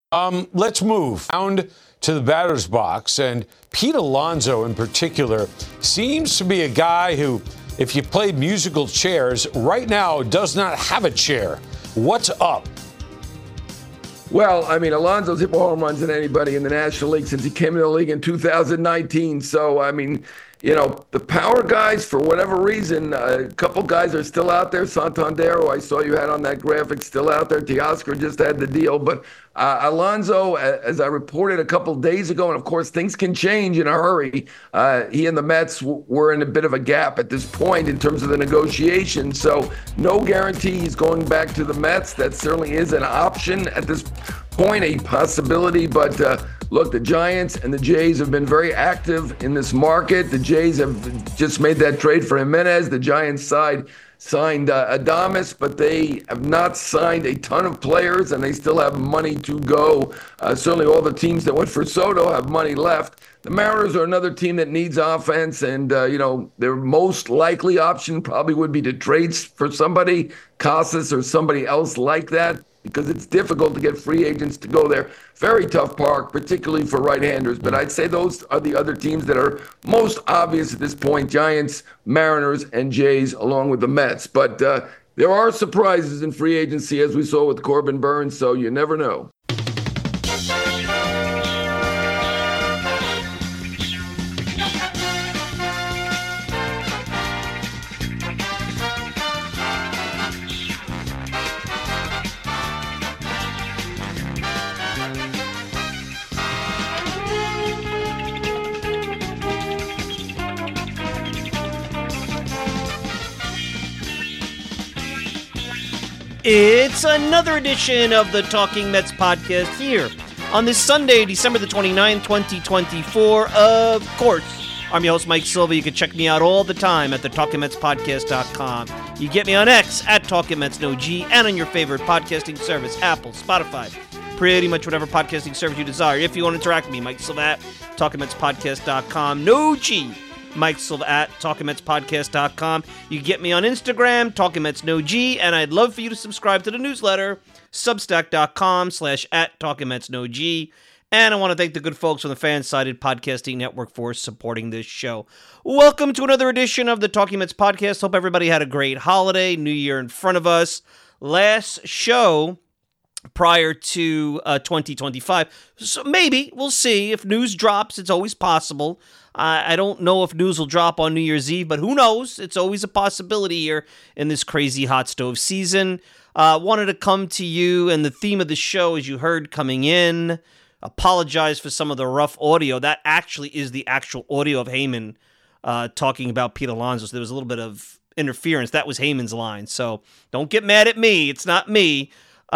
Let's move down to the batter's box. And Pete Alonso in particular seems to be a guy who, if you played musical chairs, right now does not have a chair. What's up? Well, I mean, Alonso's hit more home runs than anybody in the National League since he came into the league in 2019. So, I mean, you know, the power guys, for whatever reason, a couple guys are still out there. Santander, who I saw you had on that graphic, still out there. Teoscar just had the deal. But Alonso, as I reported a couple days ago, and of course things can change in a hurry, he and the Mets were in a bit of a gap at this point in terms of the negotiation. So no guarantee he's going back to the Mets. That certainly is an option at this point, a possibility. But look, the Giants and the Jays have been very active in this market. The Jays have just made that trade for Jimenez. The Giants side signed Adames, but they have not signed a ton of players, and they still have money to go. Certainly all the teams that went for Soto have money left. The Mariners are another team that needs offense, and, their most likely option probably would be to trade for somebody, Casas or somebody else like that, because it's difficult to get free agents to go there. Very tough park, particularly for right-handers. But I'd say those are the other teams that are most obvious at this point: Giants, Mariners, and Jays, along with the Mets. But there are surprises in free agency, as we saw with Corbin Burnes, so you never know. It's another edition of the Talking Mets podcast here on this Sunday, December the 29th, 2024. Of course, I'm your host, Mike Silva. You can check me out all the time at the TalkingMetsPodcast.com. You get me on X at TalkingMetsNoG and on your favorite podcasting service, Apple, Spotify, pretty much whatever podcasting service you desire. If you want to interact with me, Mike Silva at TalkingMetsPodcast.com. No G. Mike Silva at TalkingMetsPodcast.com. You can get me on Instagram, TalkingMetsNoG, and I'd love for you to subscribe to the newsletter, Substack.com/at TalkingMetsNoG. And I want to thank the good folks on the Fansided Podcasting Network for supporting this show. Welcome to another edition of the Talking Mets podcast. Hope everybody had a great holiday, New Year in front of us. Last show prior to 2025. So maybe, we'll see. If news drops, it's always possible. I don't know if news will drop on New Year's Eve, but who knows? It's always a possibility here in this crazy hot stove season. Wanted to come to you, and the theme of the show, as you heard coming in, apologize for some of the rough audio. That actually is the actual audio of Heyman talking about Pete Alonso. So there was a little bit of interference. That was Heyman's line. So don't get mad at me. It's not me.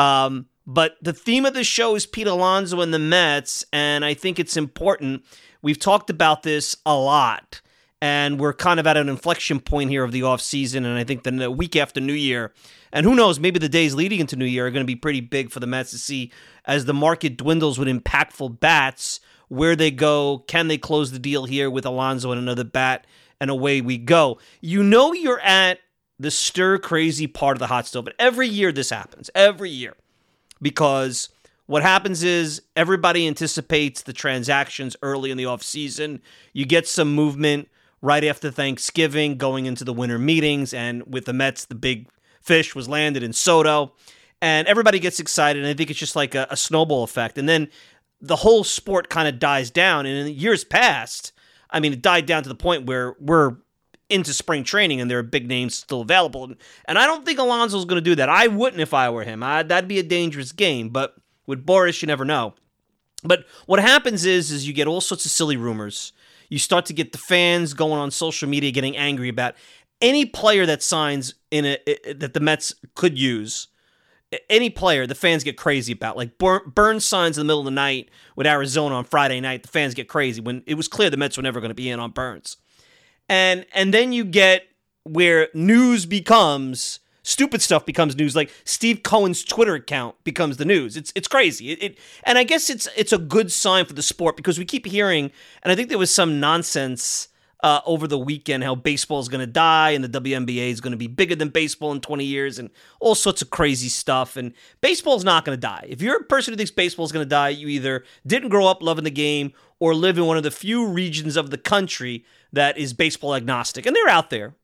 But the theme of the show is Pete Alonso and the Mets, and I think it's important. We've talked about this a lot, and we're kind of at an inflection point here of the offseason, and I think the week after New Year, and who knows, maybe the days leading into New Year are going to be pretty big for the Mets to see as the market dwindles with impactful bats, where they go, can they close the deal here with Alonso and another bat, and away we go. You know you're at the stir-crazy part of the hot stove, but every year this happens, every year, because what happens is everybody anticipates the transactions early in the offseason. You get some movement right after Thanksgiving going into the winter meetings, and with the Mets, the big fish was landed in Soto, and everybody gets excited, and I think it's just like a snowball effect. And then the whole sport kind of dies down, and in years past, I mean, it died down to the point where we're into spring training and there are big names still available. And I don't think Alonso's going to do that. I wouldn't if I were him. That'd be a dangerous game, but with Boris, you never know. But what happens is you get all sorts of silly rumors. You start to get the fans going on social media getting angry about any player that signs that the Mets could use. Any player the fans get crazy about. Like Burnes signs in the middle of the night with Arizona on Friday night. The fans get crazy when it was clear the Mets were never going to be in on Burnes. And then you get where news becomes stupid stuff becomes news, like Steve Cohen's Twitter account becomes the news. It's crazy. And I guess it's a good sign for the sport because we keep hearing, and I think there was some nonsense over the weekend how baseball is going to die and the WNBA is going to be bigger than baseball in 20 years and all sorts of crazy stuff. And baseball is not going to die. If you're a person who thinks baseball is going to die, you either didn't grow up loving the game or live in one of the few regions of the country that is baseball agnostic. And they're out there.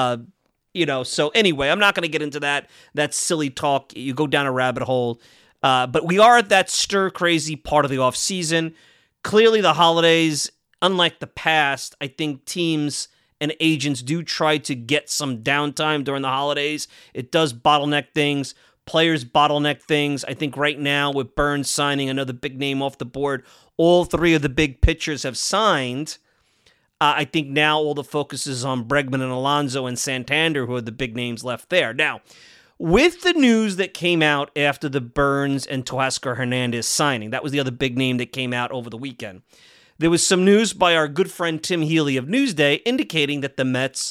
So anyway, I'm not going to get into that. That's silly talk. You go down a rabbit hole. But we are at that stir-crazy part of the offseason. Clearly, the holidays, unlike the past, I think teams and agents do try to get some downtime during the holidays. It does bottleneck things. Players bottleneck things. I think right now with Burns signing another big name off the board, all three of the big pitchers have signed. I think now all the focus is on Bregman and Alonso and Santander, who are the big names left there. Now, with the news that came out after the Burns and Teoscar Hernandez signing, that was the other big name that came out over the weekend. There was some news by our good friend Tim Healy of Newsday indicating that the Mets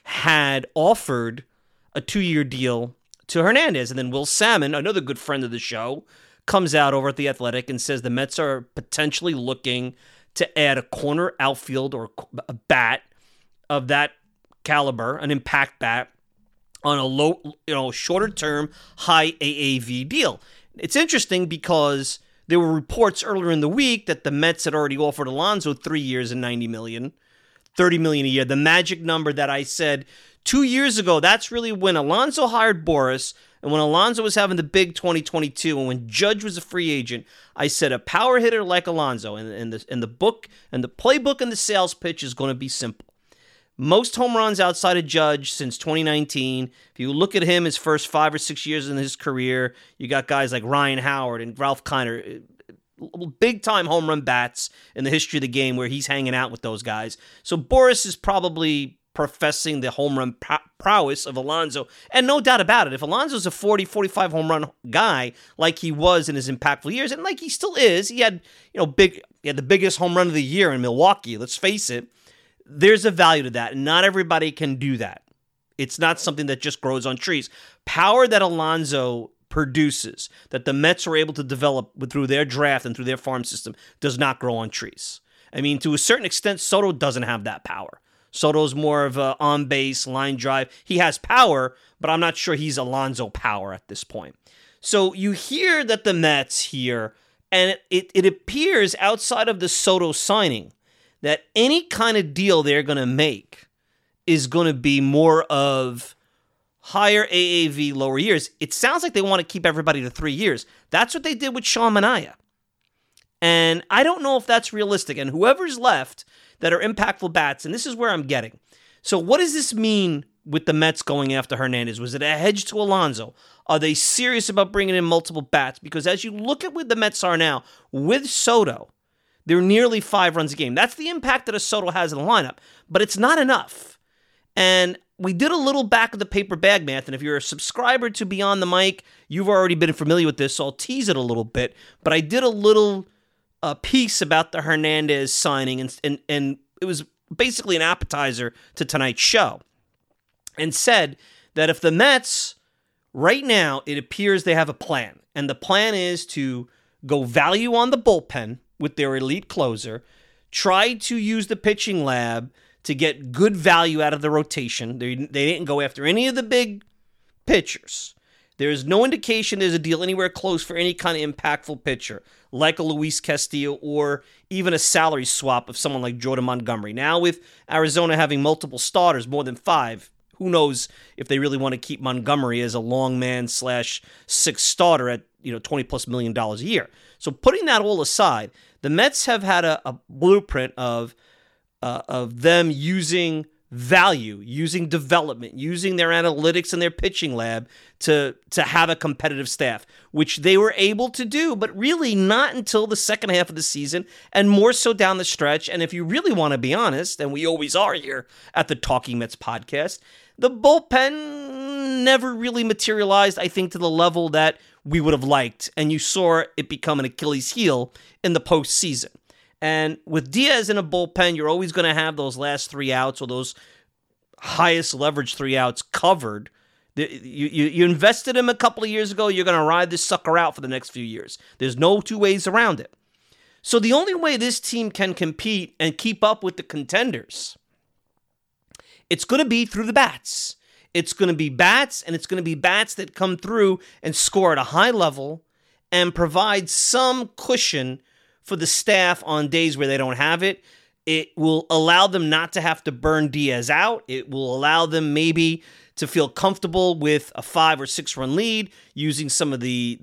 had offered a 2-year deal to Hernandez. And then Will Salmon, another good friend of the show, comes out over at The Athletic and says the Mets are potentially looking to add a corner outfield or a bat of that caliber, an impact bat, on a low, shorter term, high AAV deal. It's interesting because there were reports earlier in the week that the Mets had already offered Alonso 3 years and $90 million, $30 million a year. The magic number that I said 2 years ago, that's really when Alonso hired Boras and when Alonso was having the big 2022 and when Judge was a free agent. I said a power hitter like Alonso and the book and the playbook and the sales pitch is going to be simple. Most home runs outside of Judge since 2019. If you look at him, his first 5 or 6 years in his career, you got guys like Ryan Howard and Ralph Kiner, big-time home run bats in the history of the game where he's hanging out with those guys. So Boras is probably professing the home run prowess of Alonso. And no doubt about it, if Alonso's a 40, 45 home run guy like he was in his impactful years, and like he still is, he had the biggest home run of the year in Milwaukee, let's face it. There's a value to that, and not everybody can do that. It's not something that just grows on trees. Power that Alonso produces, that the Mets are able to develop through their draft and through their farm system, does not grow on trees. I mean, to a certain extent, Soto doesn't have that power. Soto's more of a on-base, line drive. He has power, but I'm not sure he's Alonso power at this point. So you hear that the Mets here, and it appears outside of the Soto signing, that any kind of deal they're going to make is going to be more of higher AAV, lower years. It sounds like they want to keep everybody to 3 years. That's what they did with Sean Manaea. And I don't know if that's realistic. And whoever's left that are impactful bats, and this is where I'm getting. So what does this mean with the Mets going after Hernandez? Was it a hedge to Alonso? Are they serious about bringing in multiple bats? Because as you look at where the Mets are now, with Soto, they're nearly 5 runs a game. That's the impact that a Soto has in the lineup, but it's not enough. And we did a little back of the paper bag math, and if you're a subscriber to Beyond the Mic, you've already been familiar with this, so I'll tease it a little bit. But I did a little piece about the Hernandez signing, and it was basically an appetizer to tonight's show, and said that if the Mets, right now, it appears they have a plan, and the plan is to go value on the bullpen with their elite closer, try to use the pitching lab to get good value out of the rotation. They didn't go after any of the big pitchers. There is no indication there's a deal anywhere close for any kind of impactful pitcher, like a Luis Castillo or even a salary swap of someone like Jordan Montgomery. Now with Arizona having multiple starters, more than 5, who knows if they really want to keep Montgomery as a long man / 6th starter at $20+ million a year. So putting that all aside, the Mets have had a blueprint of them using value, using development, using their analytics and their pitching lab to have a competitive staff, which they were able to do, but really not until the second half of the season and more so down the stretch. And if you really want to be honest, and we always are here at the Talking Mets podcast, the bullpen never really materialized, I think, to the level that we would have liked. And you saw it become an Achilles heel in the postseason. And with Diaz in a bullpen, you're always going to have those last 3 outs or those highest leverage 3 outs covered. You invested him a couple of years ago, you're going to ride this sucker out for the next few years. There's no two ways around it. So the only way this team can compete and keep up with the contenders It's going to be through the bats. It's going to be bats, and it's going to be bats that come through and score at a high level and provide some cushion for the staff on days where they don't have it. It will allow them not to have to burn Diaz out. It will allow them maybe to feel comfortable with a 5 or 6 run lead, using some of the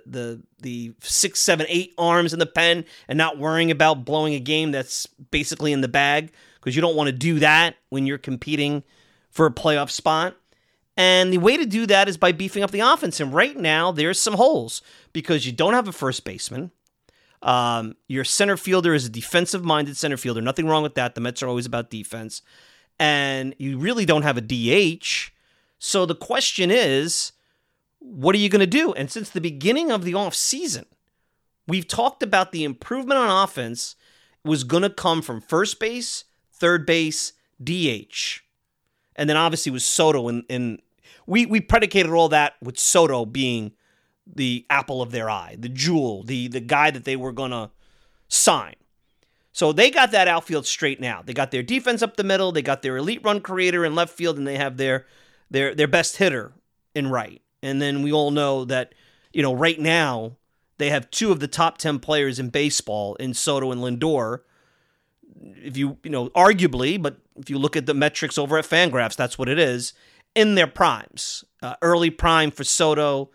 6, 7, 8 arms in the pen and not worrying about blowing a game that's basically in the bag, because you don't want to do that when you're competing for a playoff spot. And the way to do that is by beefing up the offense. And right now, there's some holes because you don't have a first baseman. Your center fielder is a defensive-minded center fielder. Nothing wrong with that. The Mets are always about defense. And you really don't have a DH. So the question is, what are you going to do? And since the beginning of the offseason, we've talked about the improvement on offense was going to come from first base, third base, DH. And then obviously with Soto. And we predicated all that with Soto being the apple of their eye, the jewel, the guy that they were going to sign. So they got that outfield straight now. They got their defense up the middle. They got their elite run creator in left field, and they have their best hitter in right. And then we all know that, right now they have 2 of the top 10 players in baseball in Soto and Lindor. If arguably, but if you look at the metrics over at Fangraphs, that's what it is, in their primes. Early prime for Soto,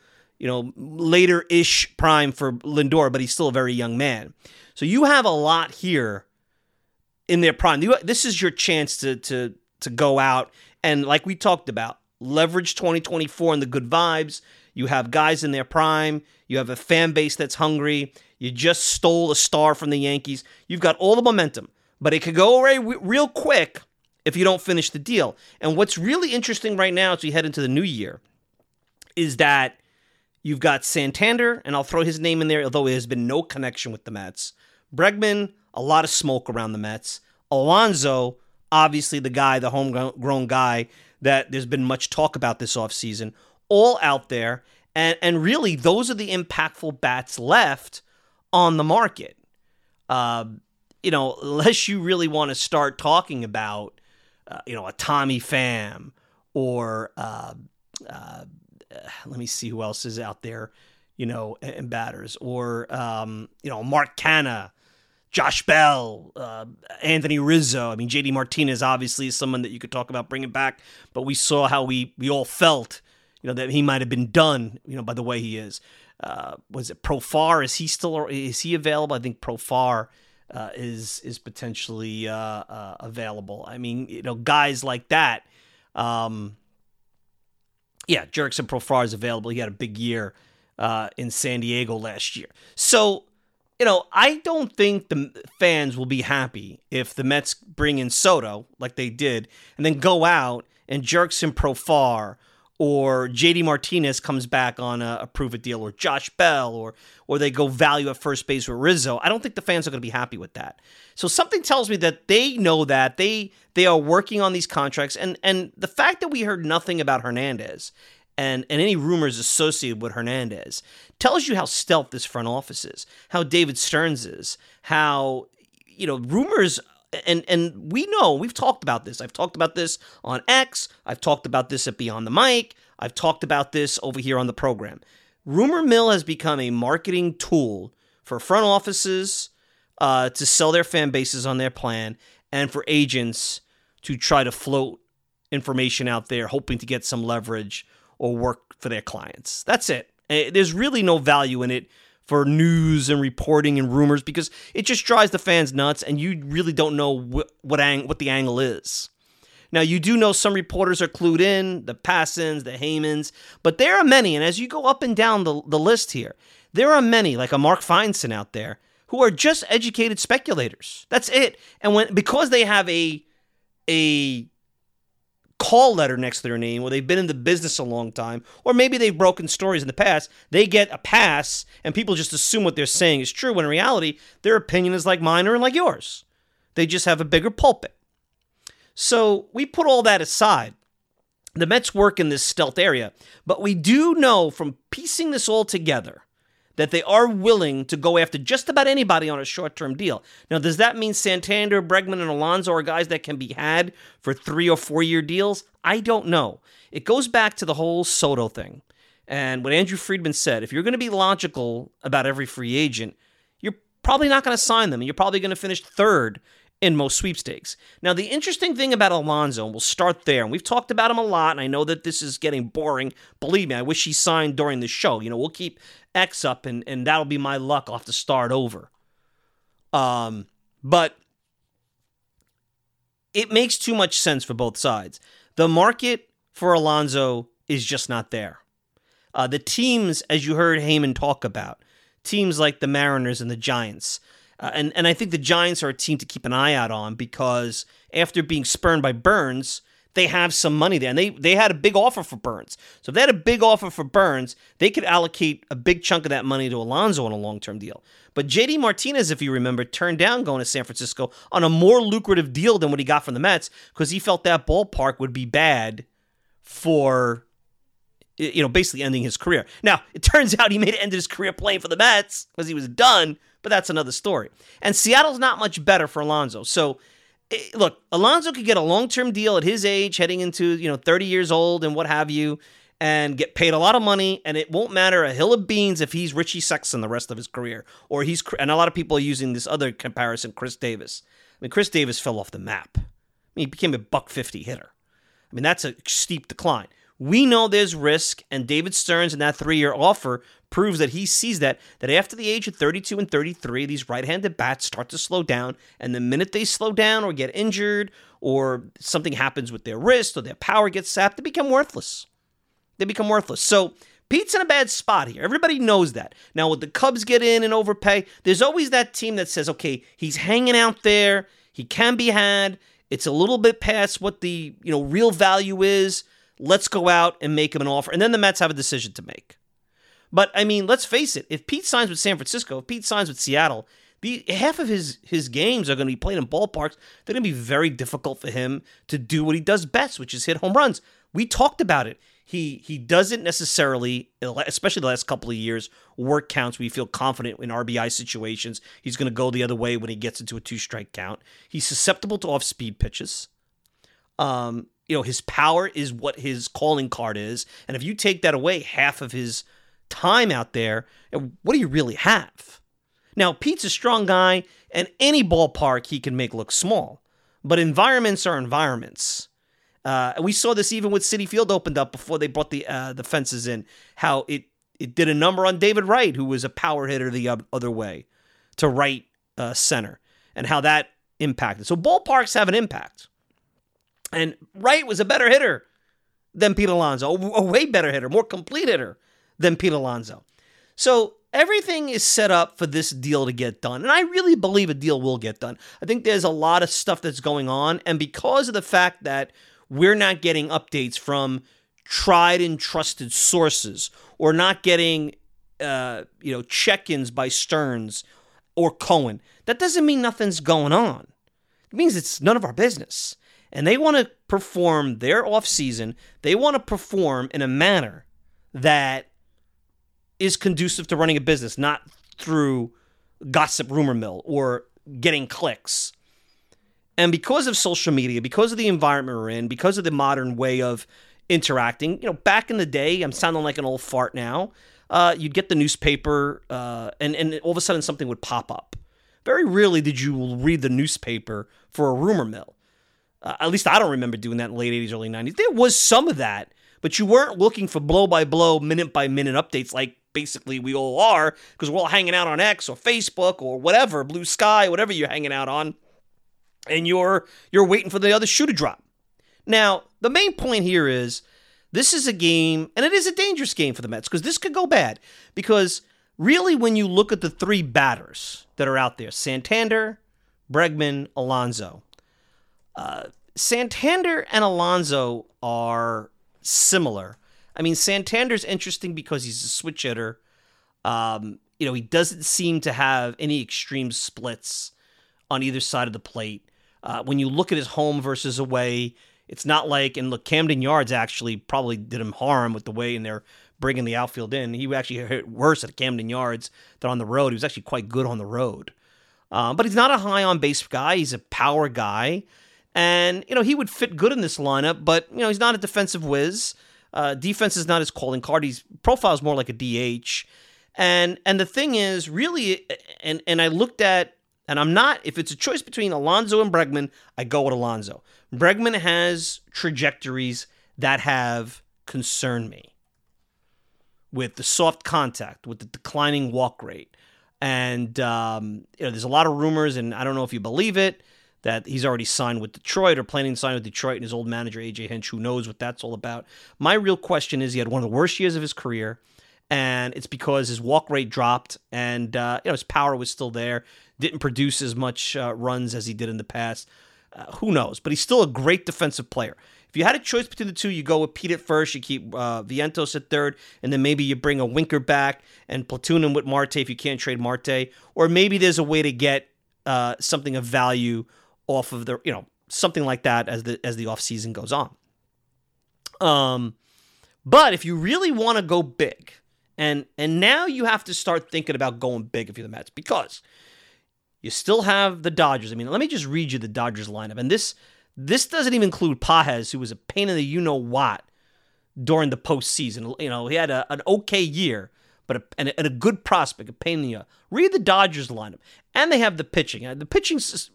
later-ish prime for Lindor, but he's still a very young man. So you have a lot here in their prime. This is your chance to go out and, like we talked about, leverage 2024 and the good vibes. You have guys in their prime. You have a fan base that's hungry. You just stole a star from the Yankees. You've got all the momentum, but it could go away real quick if you don't finish the deal. And what's really interesting right now as we head into the new year is that you've got Santander, and I'll throw his name in there, although there's been no connection with the Mets. Bregman, a lot of smoke around the Mets. Alonso, obviously the guy, the homegrown guy that there's been much talk about this offseason, all out there. And really, those are the impactful bats left on the market. Unless you really want to start talking about, a Tommy Pham or let me see who else is out there, in batters, or, Mark Canha, Josh Bell, Anthony Rizzo. I mean, JD Martinez obviously is someone that you could talk about bringing back, but we saw how we all felt, that he might have been done, by the way he is. Was it Profar? Is he available? I think Profar is potentially available. I mean, guys like that. Jurickson Profar is available. He had a big year in San Diego last year. So, I don't think the fans will be happy if the Mets bring in Soto like they did and then go out and Jurickson Profar or JD Martinez comes back on a prove-it deal, or Josh Bell, or they go value at first base with Rizzo. I don't think the fans are going to be happy with that. So something tells me that they know that. They are working on these contracts. And the fact that we heard nothing about Hernandez and any rumors associated with Hernandez tells you how stealth this front office is, how David Stearns is, how, rumors... And we know, we've talked about this. I've talked about this on X. I've talked about this at Beyond the Mic. I've talked about this over here on the program. Rumor mill has become a marketing tool for front offices to sell their fan bases on their plan, and for agents to try to float information out there, hoping to get some leverage or work for their clients. That's it. There's really no value in it for news and reporting and rumors, because it just drives the fans nuts, and you really don't know what the angle is. Now, you do know some reporters are clued in, the Passons, the Heymans, but there are many, and as you go up and down the list here, there are many, like a Mark Feinstein out there, who are just educated speculators. That's it. And because they have a call letter next to their name, or they've been in the business a long time, or maybe they've broken stories in the past, they get a pass, and people just assume what they're saying is true, when in reality, their opinion is like mine or like yours. They just have a bigger pulpit. So we put all that aside. The Mets work in this stealth area, but we do know from piecing this all together that they are willing to go after just about anybody on a short-term deal. Now, does that mean Santander, Bregman, and Alonso are guys that can be had for 3 or 4 year deals? I don't know. It goes back to the whole Soto thing. And what Andrew Friedman said, if you're going to be logical about every free agent, you're probably not going to sign them, and you're probably going to finish third in most sweepstakes. Now, the interesting thing about Alonso, and we'll start there, and we've talked about him a lot, and I know that this is getting boring. Believe me, I wish he signed during the show. We'll keep X up, and that'll be my luck. I'll have to start over. But it makes too much sense for both sides. The market for Alonso is just not there. The teams, as you heard Heyman talk about, teams like the Mariners and the Giants, and I think the Giants are a team to keep an eye out on because after being spurned by Burns, they have some money there. And they had a big offer for Burns. So if they had a big offer for Burns, they could allocate a big chunk of that money to Alonso on a long-term deal. But JD Martinez, if you remember, turned down going to San Francisco on a more lucrative deal than what he got from the Mets because he felt that ballpark would be bad for, basically ending his career. Now, it turns out he made it end his career playing for the Mets because he was done, but that's another story. And Seattle's not much better for Alonso. So, look, Alonso could get a long-term deal at his age, heading into 30 years old and what have you, and get paid a lot of money, and it won't matter a hill of beans if he's Richie Sexson the rest of his career, or and a lot of people are using this other comparison, Chris Davis. I mean, Chris Davis fell off the map. He became a $150 hitter. I mean, that's a steep decline. We know there's risk, and David Stearns in that 3-year offer proves that he sees that after the age of 32 and 33, these right-handed bats start to slow down, and the minute they slow down or get injured or something happens with their wrist or their power gets sapped, they become worthless. So Pete's in a bad spot here. Everybody knows that. Now, when the Cubs get in and overpay, there's always that team that says, okay, he's hanging out there. He can be had. It's a little bit past what the real value is. Let's go out and make him an offer. And then the Mets have a decision to make. But, I mean, let's face it. If Pete signs with San Francisco, if Pete signs with Seattle, half of his games are going to be played in ballparks. They're going to be very difficult for him to do what he does best, which is hit home runs. We talked about it. He doesn't necessarily, especially the last couple of years, work counts where you feel confident in RBI situations. He's going to go the other way when he gets into a 2-strike count. He's susceptible to off-speed pitches. His power is what his calling card is. And if you take that away, half of his time out there, what do you really have? Now, Pete's a strong guy, and any ballpark he can make look small. But environments are environments. We saw this even with Citi Field opened up before they brought the fences in, how it did a number on David Wright, who was a power hitter the other way to right center, and how that impacted. So ballparks have an impact. And Wright was a better hitter than Pete Alonso, a way better hitter, more complete hitter than Pete Alonso. So everything is set up for this deal to get done. And I really believe a deal will get done. I think there's a lot of stuff that's going on. And because of the fact that we're not getting updates from tried and trusted sources, or not getting check-ins by Stearns or Cohen, that doesn't mean nothing's going on. It means it's none of our business. And they want to perform their offseason. They want to perform in a manner that is conducive to running a business, not through gossip rumor mill or getting clicks. And because of social media, because of the environment we're in, because of the modern way of interacting, back in the day, I'm sounding like an old fart now, you'd get the newspaper and all of a sudden something would pop up. Very rarely did you read the newspaper for a rumor mill. At least I don't remember doing that in the late 80s, early 90s. There was some of that, but you weren't looking for blow-by-blow, minute-by-minute updates like basically we all are, because we're all hanging out on X or Facebook or whatever, Blue Sky, whatever you're hanging out on, and you're waiting for the other shoe to drop. Now, the main point here is this is a game, and it is a dangerous game for the Mets, because this could go bad. Because really, when you look at the 3 batters that are out there, Santander, Bregman, Alonso, Santander and Alonso are similar. I mean, Santander's interesting because he's a switch hitter. He doesn't seem to have any extreme splits on either side of the plate. When you look at his home versus away, it's not like, and look, Camden Yards actually probably did him harm with the way in their bringing the outfield in. He actually hit worse at Camden Yards than on the road. He was actually quite good on the road. But he's not a high on-base guy. He's a power guy. And, he would fit good in this lineup, but, he's not a defensive whiz. Defense is not his calling card. His profile is more like a DH. And the thing is, really, and I looked at, and I'm not, if it's a choice between Alonso and Bregman, I go with Alonso. Bregman has trajectories that have concerned me with the soft contact, with the declining walk rate. And, there's a lot of rumors, and I don't know if you believe it, that he's already signed with Detroit or planning to sign with Detroit, and his old manager, A.J. Hinch, who knows what that's all about. My real question is, he had one of the worst years of his career, and it's because his walk rate dropped, and his power was still there, didn't produce as much runs as he did in the past. Who knows? But he's still a great defensive player. If you had a choice between the two, you go with Pete at first, you keep Vientos at third, and then maybe you bring a Winker back and platoon him with Marte if you can't trade Marte. Or maybe there's a way to get something of value off of the, something like that as the offseason goes on. But if you really want to go big, and now you have to start thinking about going big if you're the Mets, because you still have the Dodgers. I mean, let me just read you the Dodgers lineup. And this doesn't even include Pages, who was a pain in the you-know-what during the postseason. He had an okay year, but a good prospect, a pain in the read the Dodgers lineup. And they have the pitching. The pitching's,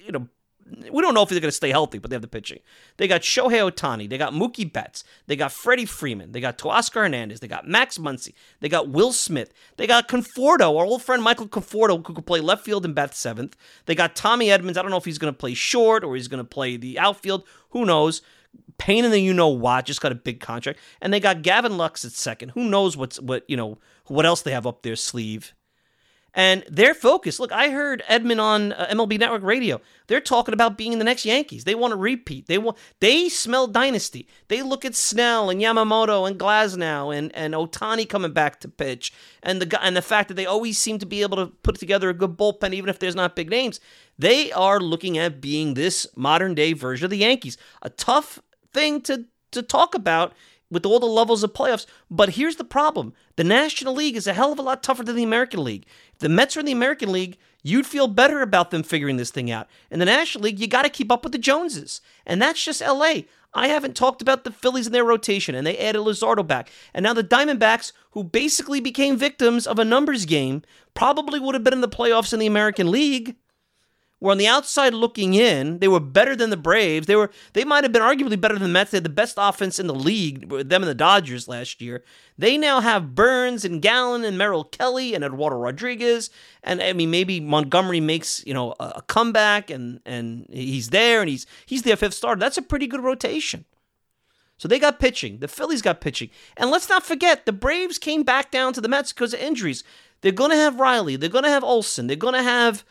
we don't know if they're going to stay healthy, but they have the pitching. They got Shohei Ohtani. They got Mookie Betts. They got Freddie Freeman. They got Teoscar Hernandez. They got Max Muncy. They got Will Smith. They got Conforto, our old friend Michael Conforto, who could play left field and bat seventh. They got Tommy Edmonds. I don't know if he's going to play short or he's going to play the outfield. Who knows? Pain in the you-know-what. Just got a big contract. And they got Gavin Lux at second. Who knows what else they have up their sleeve. And their focus, look, I heard Edmund on MLB Network Radio. They're talking about being the next Yankees. They want to repeat. They smell dynasty. They look at Snell and Yamamoto and Glasnow and Ohtani coming back to pitch, and the fact that they always seem to be able to put together a good bullpen even if there's not big names. They are looking at being this modern day version of the Yankees. A tough thing to talk about with all the levels of playoffs. But here's the problem. The National League is a hell of a lot tougher than the American League. If the Mets are in the American League, you'd feel better about them figuring this thing out. In the National League, you got to keep up with the Joneses. And that's just L.A. I haven't talked about the Phillies and their rotation, and they added Luzardo back. And now the Diamondbacks, who basically became victims of a numbers game, probably would have been in the playoffs in the American League. Were on the outside looking in. They were better than the Braves. They might have been arguably better than the Mets. They had the best offense in the league, them and the Dodgers last year. They now have Burns and Gallen and Merrill Kelly and Eduardo Rodriguez. And I mean, maybe Montgomery makes a comeback and he's there and he's their fifth starter. That's a pretty good rotation. So they got pitching. The Phillies got pitching. And let's not forget, the Braves came back down to the Mets because of injuries. They're going to have Riley. They're going to have Olsen. They're going to have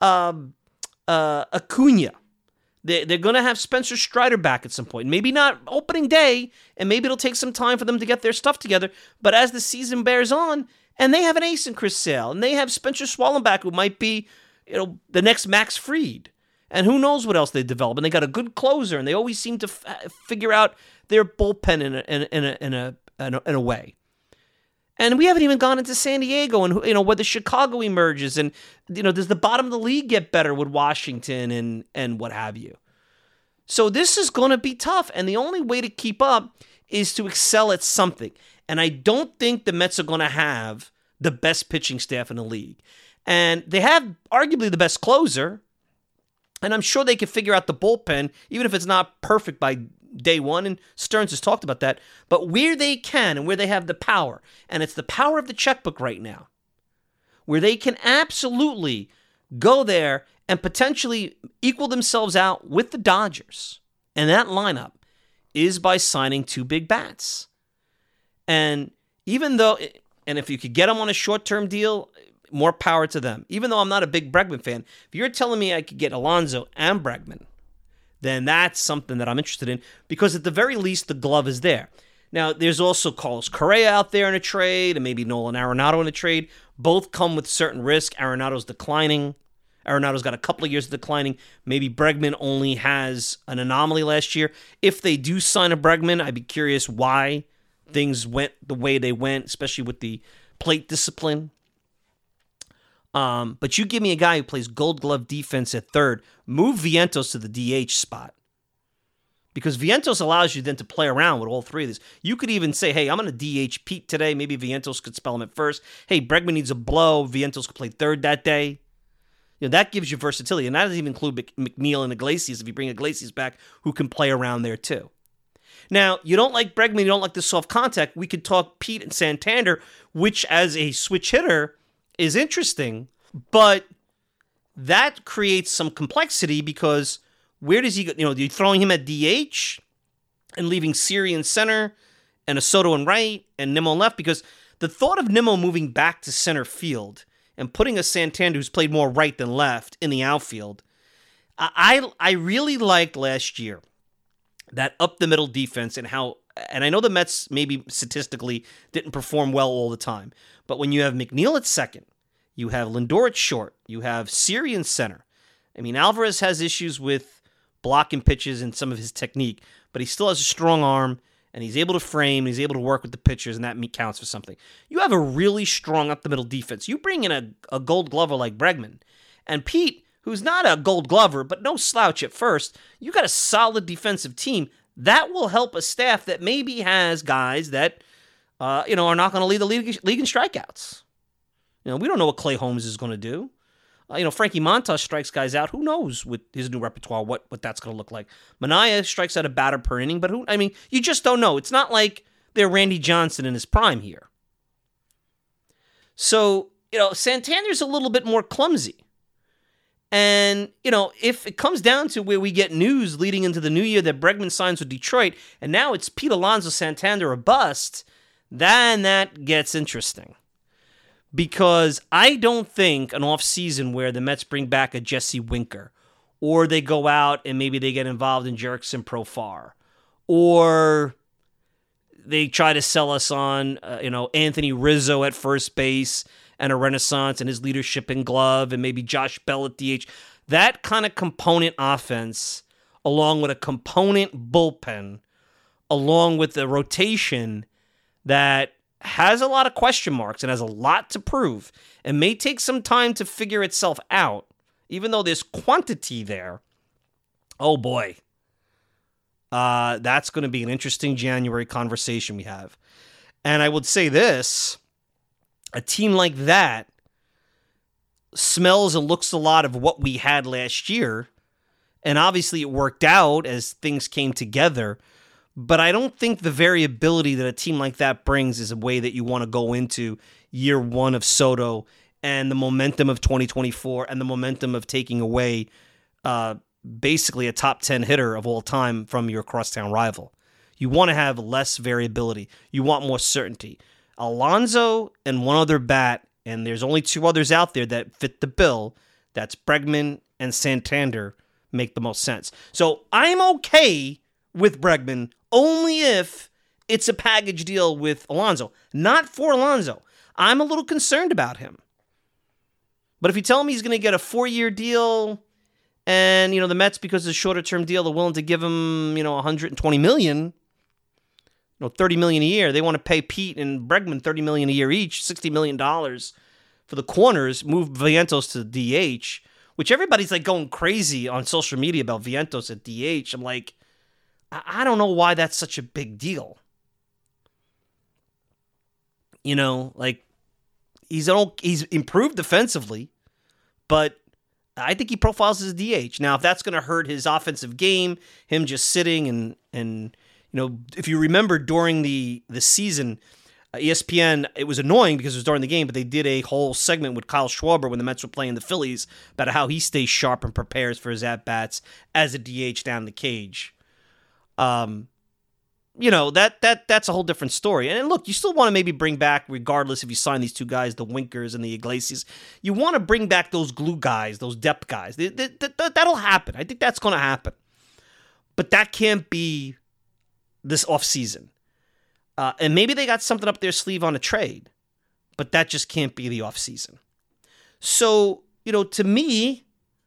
Acuna. They're going to have Spencer Strider back at some point. Maybe not opening day, and maybe it'll take some time for them to get their stuff together. But as the season bears on, and they have an ace in Chris Sale, and they have Spencer Swallenbach, who might be, the next Max Fried, and who knows what else they develop. And they got a good closer, and they always seem to figure out their bullpen in a way. And we haven't even gone into San Diego and whether Chicago emerges and does the bottom of the league get better with Washington and what have you. So this is going to be tough, and the only way to keep up is to excel at something. And I don't think the Mets are going to have the best pitching staff in the league. And they have arguably the best closer, and I'm sure they can figure out the bullpen, even if it's not perfect by day one, and Stearns has talked about that, but where they can and where they have the power, and it's the power of the checkbook right now, where they can absolutely go there and potentially equal themselves out with the Dodgers, and that lineup is by signing two big bats. And even though, and if you could get them on a short-term deal, more power to them. Even though I'm not a big Bregman fan, if you're telling me I could get Alonso and Bregman, then that's something that I'm interested in, because at the very least, the glove is there. Now, there's also Carlos Correa out there in a trade, and maybe Nolan Arenado in a trade. Both come with certain risk. Arenado's declining. Arenado's got a couple of years of declining. Maybe Bregman only has an anomaly last year. If they do sign a Bregman, I'd be curious why things went the way they went, especially with the plate discipline. But you give me a guy who plays Gold Glove defense at third, move Vientos to the DH spot. Because Vientos allows you then to play around with all three of these. You could even say, hey, I'm going to DH Pete today. Maybe Vientos could spell him at first. Hey, Bregman needs a blow. Vientos could play third that day. That gives you versatility. And that doesn't even include McNeil and Iglesias, if you bring Iglesias back, who can play around there too. Now, you don't like Bregman, you don't like the soft contact. We could talk Pete and Santander, which as a switch hitter is interesting, but that creates some complexity because where does he go? You're throwing him at DH and leaving Siri in center and a Soto in right and Nimmo left, because the thought of Nimmo moving back to center field and putting a Santander who's played more right than left in the outfield, I really liked last year that up the middle defense and I know the Mets maybe statistically didn't perform well all the time, but when you have McNeil at second, you have Lindor at short, you have Siri in center. I mean, Alvarez has issues with blocking pitches and some of his technique, but he still has a strong arm, and he's able to frame, he's able to work with the pitchers, and that counts for something. You have a really strong up-the-middle defense. You bring in a Gold Glover like Bregman, and Pete, who's not a Gold Glover, but no slouch at first, you got a solid defensive team. That will help a staff that maybe has guys that, are not going to lead the league in strikeouts. We don't know what Clay Holmes is going to do. Frankie Montas strikes guys out. Who knows with his new repertoire what that's going to look like? Manaea strikes out a batter per inning, but you just don't know. It's not like they're Randy Johnson in his prime here. So, Santander's a little bit more clumsy. And, if it comes down to where we get news leading into the new year that Bregman signs with Detroit, and now it's Pete Alonso, Santander, or bust, then that gets interesting. Because I don't think an offseason where the Mets bring back a Jesse Winker, or they go out and maybe they get involved in Jerickson Profar, or they try to sell us on, Anthony Rizzo at first base and a renaissance and his leadership in glove and maybe Josh Bell at DH. That kind of component offense, along with a component bullpen, along with the rotation that has a lot of question marks and has a lot to prove and may take some time to figure itself out, even though there's quantity there. Oh boy. That's going to be an interesting January conversation we have. And I would say this, a team like that smells and looks a lot of what we had last year. And obviously it worked out as things came together. But I don't think the variability that a team like that brings is a way that you want to go into year one of Soto and the momentum of 2024 and the momentum of taking away basically a top 10 hitter of all time from your crosstown rival. You want to have less variability. You want more certainty. Alonso and one other bat, and there's only two others out there that fit the bill. That's Bregman and Santander make the most sense. So I'm okay with Bregman only if it's a package deal with Alonso. Not for Alonso. I'm a little concerned about him. But if you tell me he's going to get a 4-year deal and, the Mets, because of the shorter-term deal, are willing to give him, $120 million, $30 million a year. They want to pay Pete and Bregman $30 million a year each, $60 million for the corners, move Vientos to DH, which everybody's like going crazy on social media about Vientos at DH. I'm like, I don't know why that's such a big deal. He's improved defensively, but I think he profiles as a DH. Now, if that's going to hurt his offensive game, him just sitting and if you remember during the season, ESPN, it was annoying because it was during the game, but they did a whole segment with Kyle Schwarber when the Mets were playing the Phillies about how he stays sharp and prepares for his at-bats as a DH down the cage. That's a whole different story. And look, you still want to maybe bring back, regardless if you sign these two guys, the Winkers and the Iglesias, you want to bring back those glue guys, those depth guys. That'll happen. I think that's going to happen. But that can't be this offseason. And maybe they got something up their sleeve on a trade, but that just can't be the offseason. So, to me,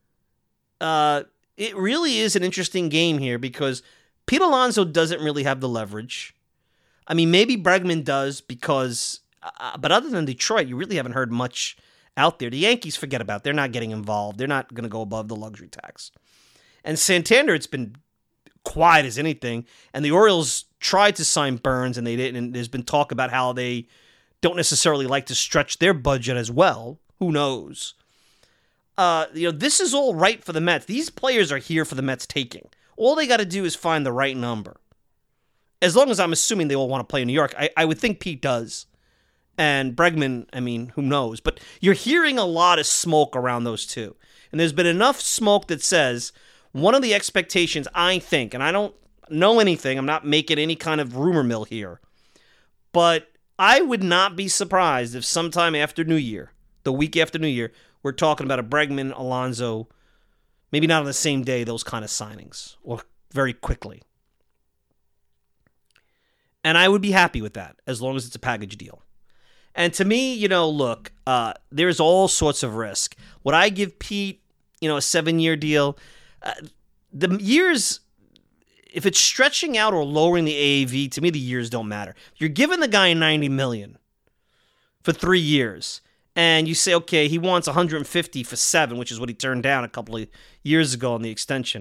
it really is an interesting game here because Pete Alonso doesn't really have the leverage. I mean, maybe Bregman does because, but other than Detroit, you really haven't heard much out there. The Yankees, forget about it. They're not getting involved. They're not going to go above the luxury tax. And Santander, it's been quiet as anything. And the Orioles tried to sign Burns and they didn't. And there's been talk about how they don't necessarily like to stretch their budget as well. Who knows? This is all right for the Mets. These players are here for the Mets taking. All they got to do is find the right number. As long as I'm assuming they all want to play in New York, I would think Pete does. And Bregman, I mean, who knows? But you're hearing a lot of smoke around those two. And there's been enough smoke that says one of the expectations, I think, and I don't know anything, I'm not making any kind of rumor mill here, but I would not be surprised if sometime after New Year, the week after New Year, we're talking about a Bregman, Alonso, maybe not on the same day, those kind of signings, or very quickly. And I would be happy with that, as long as it's a package deal. And to me, look, there's all sorts of risk. Would I give Pete, a 7-year deal? The years, if it's stretching out or lowering the AAV, to me, the years don't matter. You're giving the guy $90 million for 3 years, and you say, okay, he wants $150 for 7, which is what he turned down a couple of years ago on the extension.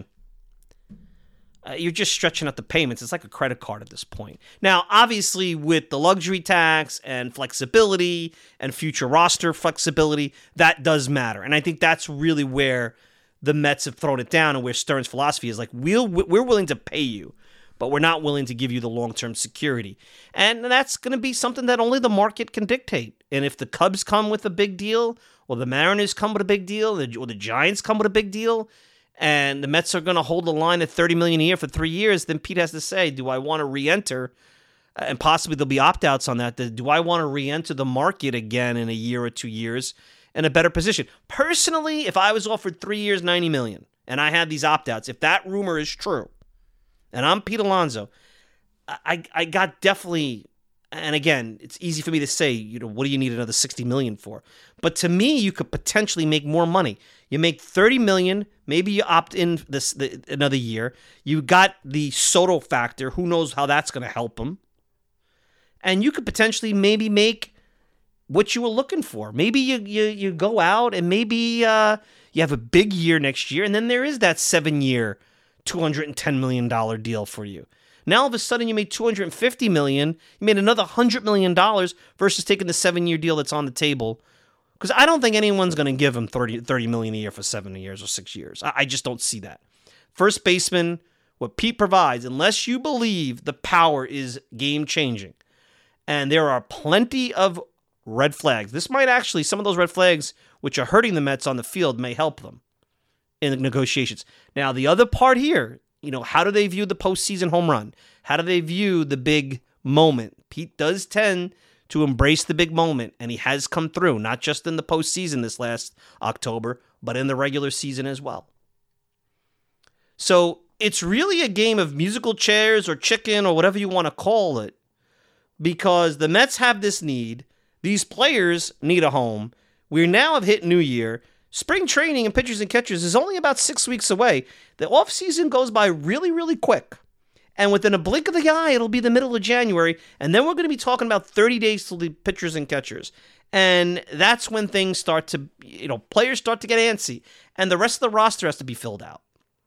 You're just stretching out the payments. It's like a credit card at this point. Now, obviously, with the luxury tax and flexibility and future roster flexibility, that does matter. And I think that's really where the Mets have thrown it down and where Stern's philosophy is like, we're willing to pay you, but we're not willing to give you the long-term security. And that's going to be something that only the market can dictate. And if the Cubs come with a big deal, or the Mariners come with a big deal, or the Giants come with a big deal, and the Mets are going to hold the line at $30 million a year for 3 years, then Pete has to say, do I want to re-enter? And possibly there'll be opt-outs on that. Do I want to re-enter the market again in a year or 2 years in a better position? Personally, if I was offered 3 years, $90 million, and I had these opt-outs, if that rumor is true, and I'm Pete Alonso, I got definitely, and again, it's easy for me to say, what do you need another $60 million for? But to me, you could potentially make more money. You make $30 million, maybe you opt in another year. You got the Soto factor. Who knows how that's going to help him? And you could potentially maybe make what you were looking for. Maybe you go out and maybe you have a big year next year, and then there is that 7-year, $210 million deal for you. Now all of a sudden you made $250 million. You made another $100 million versus taking the 7-year deal that's on the table. Because I don't think anyone's going to give him $30 million a year for 7 years or 6 years. I just don't see that. First baseman, what Pete provides, unless you believe the power is game-changing, and there are plenty of red flags. This might actually, some of those red flags, which are hurting the Mets on the field, may help them in the negotiations. Now, the other part here, how do they view the postseason home run? How do they view the big moment? Pete does tend to embrace the big moment, and he has come through, not just in the postseason this last October, but in the regular season as well. So it's really a game of musical chairs or chicken or whatever you want to call it, because the Mets have this need. These players need a home. We now have hit New Year. Spring training and pitchers and catchers is only about 6 weeks away. The offseason goes by really, really quick. And within a blink of the eye, it'll be the middle of January. And then we're going to be talking about 30 days till the pitchers and catchers. And that's when things start to, players start to get antsy. And the rest of the roster has to be filled out.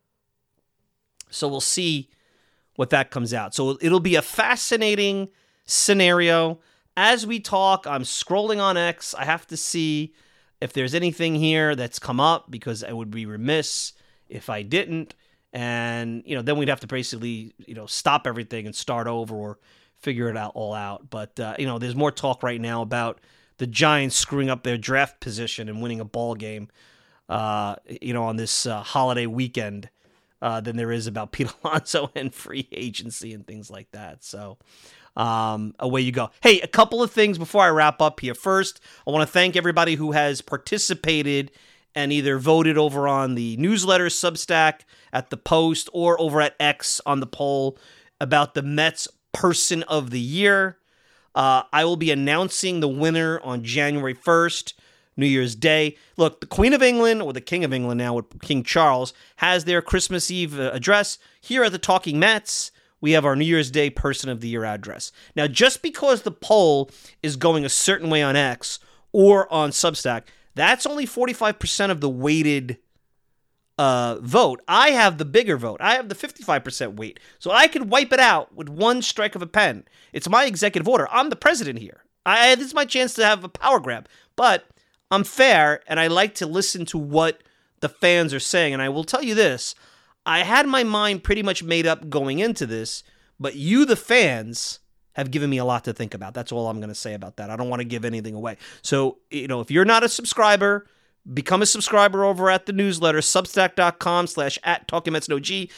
So we'll see what that comes out. So it'll be a fascinating scenario. As we talk, I'm scrolling on X. I have to see if there's anything here that's come up, because I would be remiss if I didn't. And, then we'd have to basically, stop everything and start over or figure it all out. But, there's more talk right now about the Giants screwing up their draft position and winning a ball game, on this holiday weekend than there is about Pete Alonso and free agency and things like that. So away you go. Hey, a couple of things before I wrap up here. First, I want to thank everybody who has participated and either voted over on the newsletter Substack at the Post or over at X on the poll about the Mets Person of the Year. I will be announcing the winner on January 1st, New Year's Day. Look, the Queen of England, or the King of England now with King Charles, has their Christmas Eve address. Here at the Talking Mets, we have our New Year's Day Person of the Year address. Now, just because the poll is going a certain way on X or on Substack, that's only 45% of the weighted vote. I have the bigger vote. I have the 55% weight. So I can wipe it out with one strike of a pen. It's my executive order. I'm the president here. This is my chance to have a power grab. But I'm fair, and I like to listen to what the fans are saying. And I will tell you this. I had my mind pretty much made up going into this, but you, the fans, have given me a lot to think about. That's all I'm going to say about that. I don't want to give anything away. So, if you're not a subscriber, become a subscriber over at the newsletter, substack.com/@TalkingMetsNoG.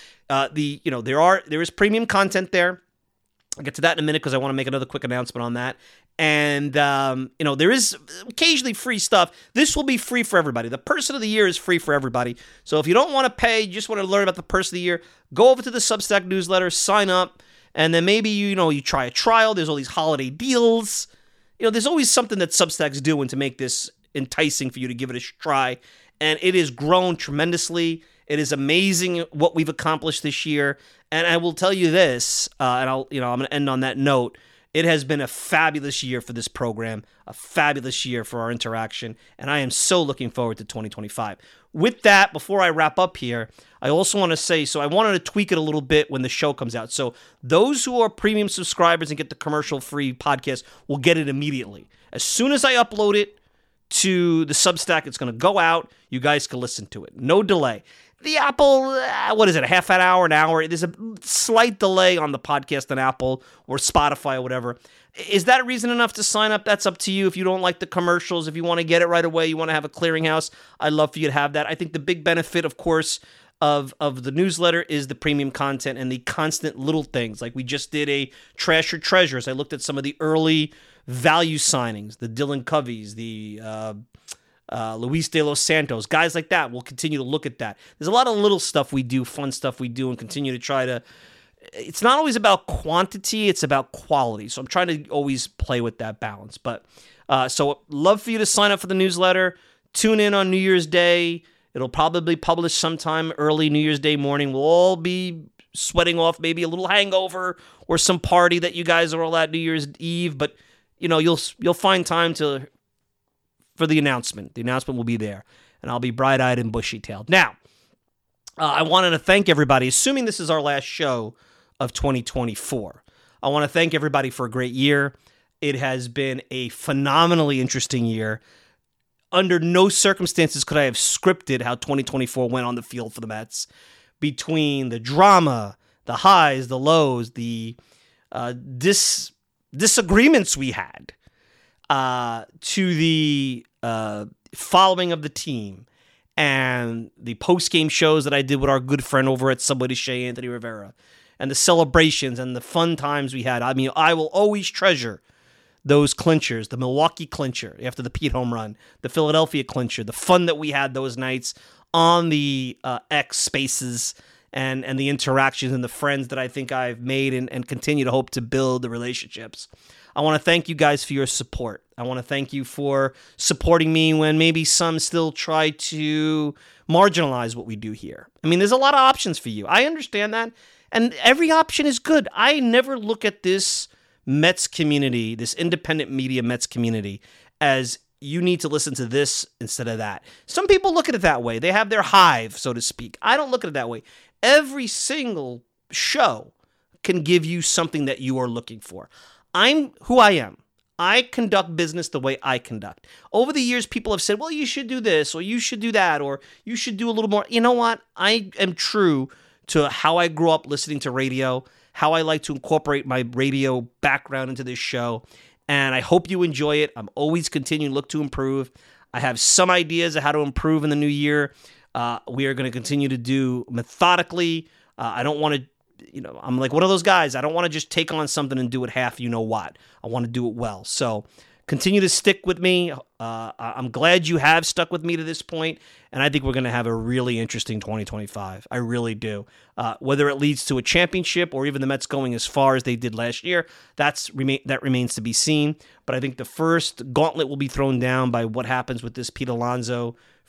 There is premium content there. I'll get to that in a minute because I want to make another quick announcement on that. And, there is occasionally free stuff. This will be free for everybody. The Person of the Year is free for everybody. So if you don't want to pay, you just want to learn about the Person of the Year, go over to the Substack newsletter, sign up, and then maybe, you try a trial. There's all these holiday deals. There's always something that Substack's doing to make this enticing for you to give it a try. And it has grown tremendously. It is amazing what we've accomplished this year. And I will tell you this, and I'm going to end on that note. It has been a fabulous year for this program, a fabulous year for our interaction, and I am so looking forward to 2025. With that, before I wrap up here, I also want to say, so I wanted to tweak it a little bit when the show comes out. So those who are premium subscribers and get the commercial-free podcast will get it immediately. As soon as I upload it to the Substack, it's going to go out. You guys can listen to it. No delay. The Apple, what is it, a half an hour, an hour? There's a slight delay on the podcast on Apple or Spotify or whatever. Is that reason enough to sign up? That's up to you. If you don't like the commercials, if you want to get it right away, you want to have a clearinghouse, I'd love for you to have that. I think the big benefit, of course, of the newsletter is the premium content and the constant little things. Like we just did a Trash or Treasures. I looked at some of the early value signings, the Dylan Coveys, the Luis De Los Santos, guys like that. We'll continue to look at that. There's a lot of little stuff we do, fun stuff we do, and continue to try to. It's not always about quantity, it's about quality. So I'm trying to always play with that balance. But so love for you to sign up for the newsletter. Tune in on New Year's Day. It'll probably publish sometime early New Year's Day morning. We'll all be sweating off maybe a little hangover or some party that you guys are all at New Year's Eve. But you'll find time for the announcement. The announcement will be there, and I'll be bright-eyed and bushy-tailed. Now, I wanted to thank everybody, assuming this is our last show of 2024. I want to thank everybody for a great year. It has been a phenomenally interesting year. Under no circumstances could I have scripted how 2024 went on the field for the Mets. Between the drama, the highs, the lows, the disagreements we had, to the following of the team and the post-game shows that I did with our good friend over at Subway to Shea, Anthony Rivera, and the celebrations and the fun times we had. I mean, I will always treasure those clinchers, the Milwaukee clincher after the Pete home run, the Philadelphia clincher, the fun that we had those nights on the X spaces and the interactions and the friends that I think I've made and continue to hope to build the relationships. I want to thank you guys for your support. I want to thank you for supporting me when maybe some still try to marginalize what we do here. I mean, there's a lot of options for you. I understand that. And every option is good. I never look at this Mets community, this independent media Mets community, as you need to listen to this instead of that. Some people look at it that way. They have their hive, so to speak. I don't look at it that way. Every single show can give you something that you are looking for. I'm who I am. I conduct business the way I conduct. Over the years, people have said, well, you should do this, or you should do that, or you should do a little more. You know what? I am true to how I grew up listening to radio, how I like to incorporate my radio background into this show, and I hope you enjoy it. I'm always continuing to look to improve. I have some ideas of how to improve in the new year. We are going to continue to do methodically. I don't want to, I'm like one of those guys. I don't want to just take on something and do it half what. I want to do it well. So continue to stick with me. I'm glad you have stuck with me to this point, and I think we're going to have a really interesting 2025. I really do. Whether it leads to a championship or even the Mets going as far as they did last year, that remains to be seen. But I think the first gauntlet will be thrown down by what happens with this Pete Alonso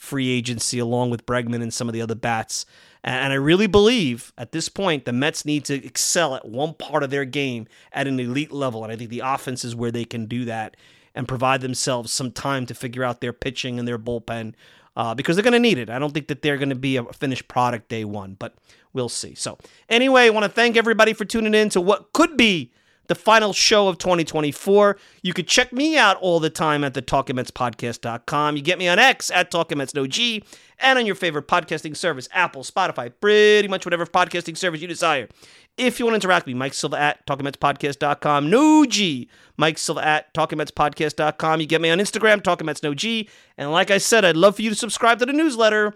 free agency along with Bregman and some of the other bats. And I really believe at this point the Mets need to excel at one part of their game at an elite level. And I think the offense is where they can do that and provide themselves some time to figure out their pitching and their bullpen because they're going to need it. I don't think that they're going to be a finished product day one, but we'll see. So anyway, I want to thank everybody for tuning in to what could be the final show of 2024. You could check me out all the time at the TalkingMetsPodcast.com. You get me on X at TalkingMetsNoG and on your favorite podcasting service, Apple, Spotify, pretty much whatever podcasting service you desire. If you want to interact with me, Mike Silva at TalkingMetsPodcast.com. No G, Mike Silva at TalkingMetsPodcast.com. You get me on Instagram, TalkingMetsNoG. And like I said, I'd love for you to subscribe to the newsletter,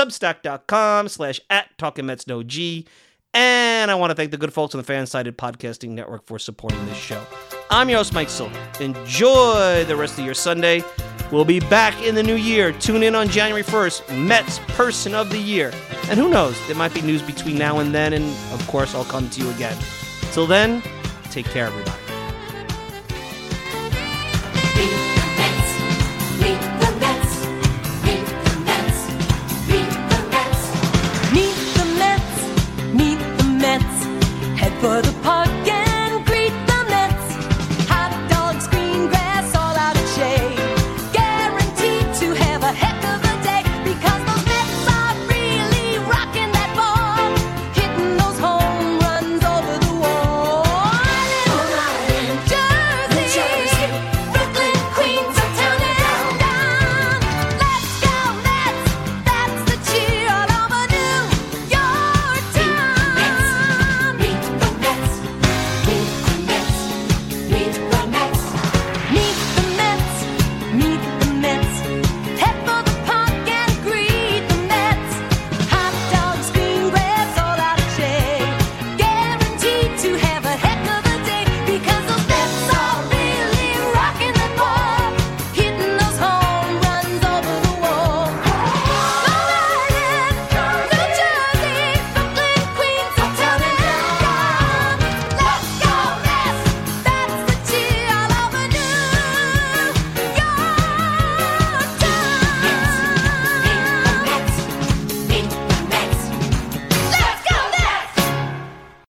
Substack.com/@TalkingMetsNoG. And I want to thank the good folks on the Fansided Podcasting Network for supporting this show. I'm your host, Mike Silva. Enjoy the rest of your Sunday. We'll be back in the new year. Tune in on January 1st, Mets Person of the Year. And who knows, there might be news between now and then, and of course, I'll come to you again. Till then, take care, everybody.